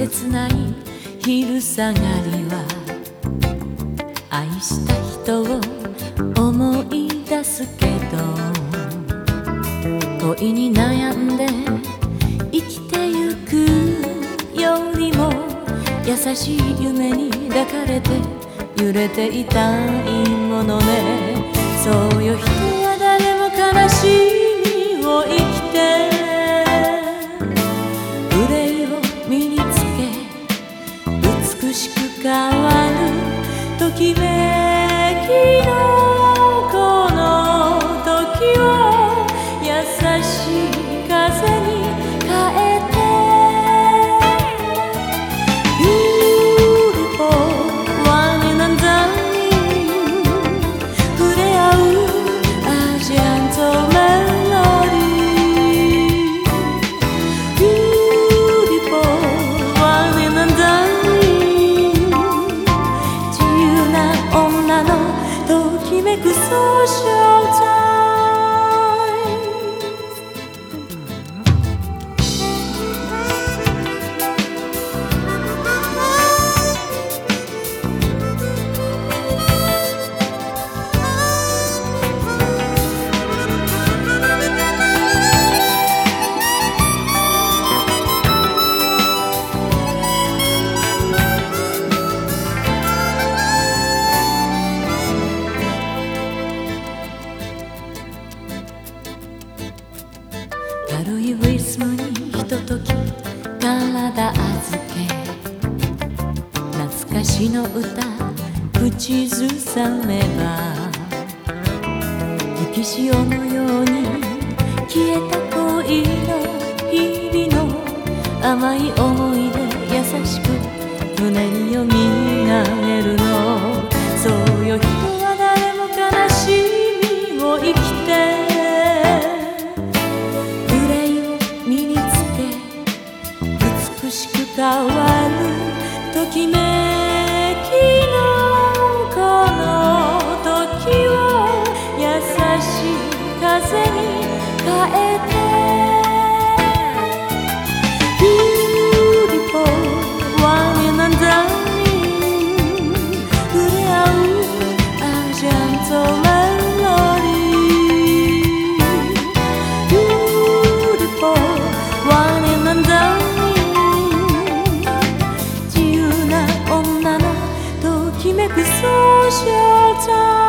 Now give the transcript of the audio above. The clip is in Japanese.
切ない昼下がりは愛した人を思い出すけど、恋に悩んで生きてゆくよりも優しい夢に抱かれて揺れていたいものね。そうよ、人は誰も悲しみを生きて憂いを身につけ美しく変わるときめきのこの時を優しい風に変えて Beautiful one in a dying 触れ合うアジアンとメロディー Beautiful one in a dying 自由な女のときめくソーシャルタイム。軽いリズムにひととき体預け、懐かしの歌口ずさめば、雪潮のように消えた恋の日々の甘い思い出優しく胸によみがえるの。そうよ、人は誰も悲しみを生きて美しく変わるときめきのこの時を優しい風に変えて Beautiful one in a dying 触れ合うアジアンとメロディー Beautiful one in a dying to make me so shelter.